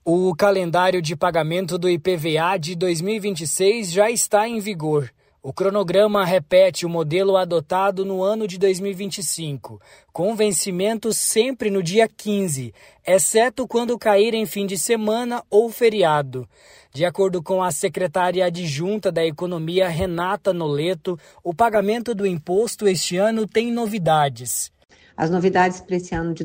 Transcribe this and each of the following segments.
O calendário de pagamento do IPVA de 2026 já está em vigor. O cronograma repete o modelo adotado no ano de 2025, com vencimento sempre no dia 15, exceto quando cair em fim de semana ou feriado. De acordo com a secretária adjunta da Economia, Renata Noleto, o pagamento do imposto este ano tem novidades. As novidades para esse ano de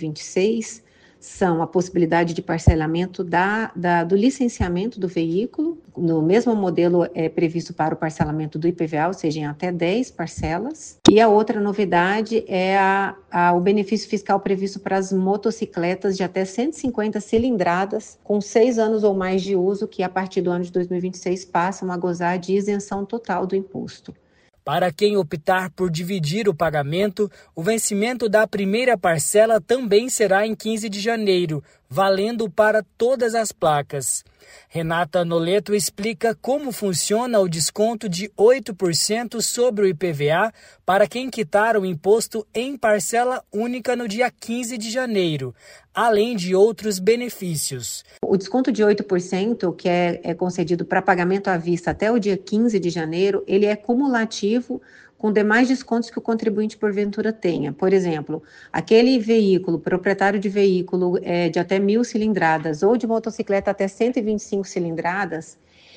2026 são a possibilidade de parcelamento do licenciamento do veículo. No mesmo modelo é previsto para o parcelamento do IPVA, ou seja, em até 10 parcelas. E a outra novidade é o benefício fiscal previsto para as motocicletas de até 150 cilindradas, com 6 anos ou mais de uso, que a partir do ano de 2026 passam a gozar de isenção total do imposto. Para quem optar por dividir o pagamento, o vencimento da primeira parcela também será em 15 de janeiro, valendo para todas as placas. Renata Noleto explica como funciona o desconto de 8% sobre o IPVA para quem quitar o imposto em parcela única no dia 15 de janeiro, além de outros benefícios. O desconto de 8%, que é concedido para pagamento à vista até o dia 15 de janeiro, ele é cumulativo com demais descontos que o contribuinte porventura tenha. Por exemplo, aquele veículo, proprietário de veículo de até 1.000 cilindradas ou de motocicleta até 125 cilindradas,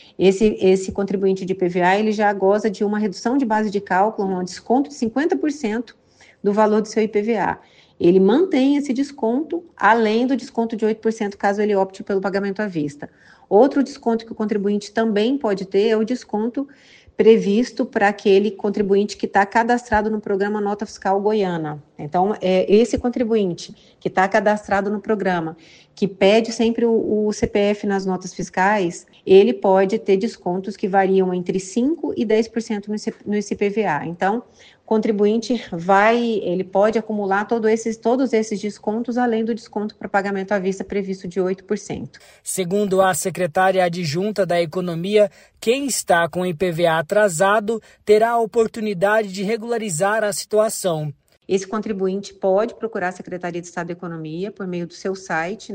esse contribuinte de IPVA ele já goza de uma redução de base de cálculo, um desconto de 50% do valor do seu IPVA. Ele mantém esse desconto, além do desconto de 8% caso ele opte pelo pagamento à vista. Outro desconto que o contribuinte também pode ter é o desconto previsto para aquele contribuinte que está cadastrado no programa Nota Fiscal Goiana. Então, esse contribuinte que está cadastrado no programa, que pede sempre o CPF nas notas fiscais, ele pode ter descontos que variam entre 5% e 10% no IPVA. Então, o contribuinte ele pode acumular todos esses descontos, além do desconto para pagamento à vista previsto de 8%. Segundo a secretária adjunta da Economia, quem está com IPVA atrasado terá a oportunidade de regularizar a situação. Esse contribuinte pode procurar a Secretaria de Estado da Economia por meio do seu site,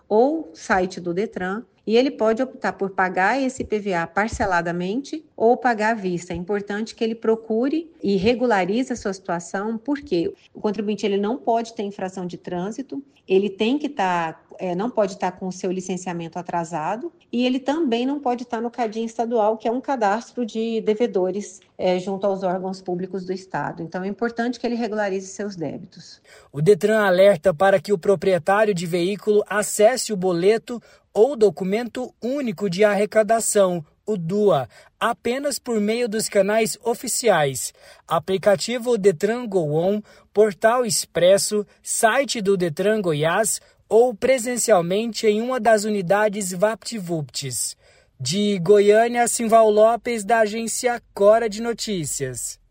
ou site do Detran, e ele pode optar por pagar esse IPVA parceladamente ou pagar à vista. É importante que ele procure e regularize a sua situação, porque o contribuinte ele não pode ter infração de trânsito, ele tem que não pode estar com o seu licenciamento atrasado e ele também não pode estar no CADIM estadual, que é um cadastro de devedores junto aos órgãos públicos do Estado. Então é importante que ele regularize seus débitos. O Detran alerta para que o proprietário de veículo acesse o boleto ou documento único de arrecadação, o DUA, apenas por meio dos canais oficiais, aplicativo Detran Go On, portal Expresso, site do Detran Goiás ou presencialmente em uma das unidades VaptVupts. De Goiânia, Simval Lopes, da agência Cora de Notícias.